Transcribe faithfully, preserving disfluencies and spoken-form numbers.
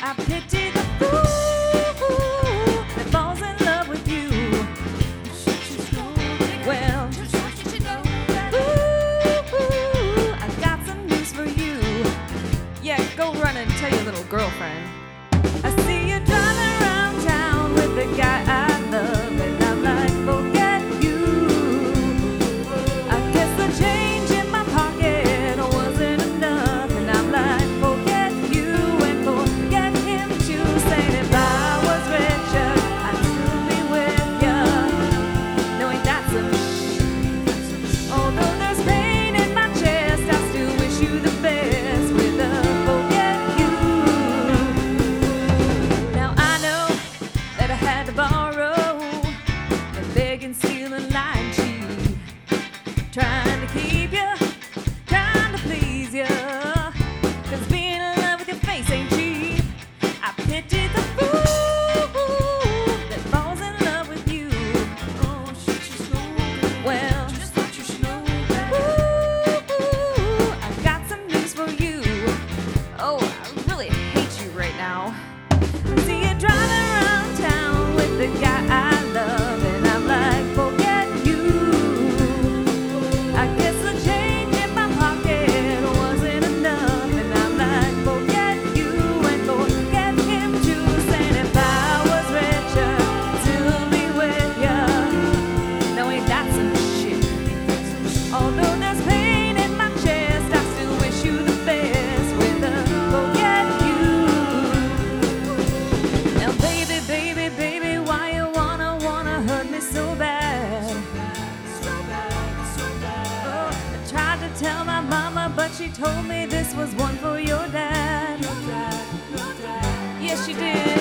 I pity the fool that falls in love with you. Well, ooh, I got some news for you. Yeah, go run and tell your little girlfriend. I see you driving around town with the guy I love, and I'm like, forget you. I guess the change in my pocket wasn't enough, and I'm like, forget you and forget him too. Saying if I was richer, I'd still be with ya. No, ain't that some shit? Although there's pain in my chest, I still wish you the best with a forget you. Now I know that I had to borrow and beg and steal and lie and cheat, trying to keep you, trying to please you. Cause being in love with your face ain't cheap. I pity the fool that falls in love with you. Oh, shit, you know. Well, just thought you should know that. Ooh, I got some news for you. Oh, I really hate you right now. I see you driving around town with the guy I love, and I'm like, forget you. I guess the change in my pocket wasn't enough, and I'm like, forget you and forget him too. Saying if I was richer, still be with ya. No, ain't that some shit? Although there's pain in my chest, I still wish you the best with a forget you. Now baby, baby, baby, why you wanna, wanna hurt me so bad? Oh, I tried to tell my mama, but she told me this was one for your dad. Yes, she did.